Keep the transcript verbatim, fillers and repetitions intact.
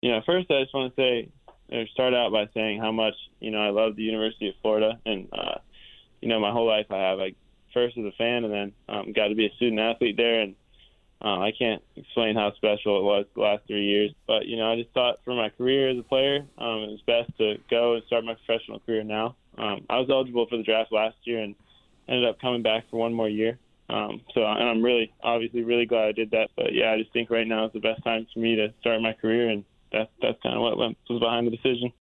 You know, first I just want to say, or start out by saying how much, you know, I love the University of Florida. And, uh, you know, my whole life I have, like, first as a fan and then um, got to be a student athlete there. And uh, I can't explain how special it was the last three years. But, you know, I just thought for my career as a player, um, it was best to go and start my professional career now. Um, I was eligible for the draft last year and ended up coming back for one more year. Um, so, and I'm really, obviously really glad I did that. But, yeah, I just think right now is the best time for me to start my career, and that's, that's kind of what went, was behind the decision.